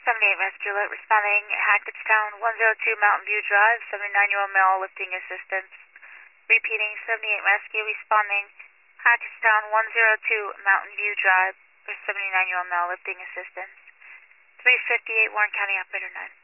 78 West Juliet, responding Hackettstown 102 Mountain View Drive, 79-year-old male lifting assistance. Repeating 78 Rescue, responding Hackettstown 102 Mountain View Drive for 79-year-old male lifting assistance. 358 Warren County Operator 9.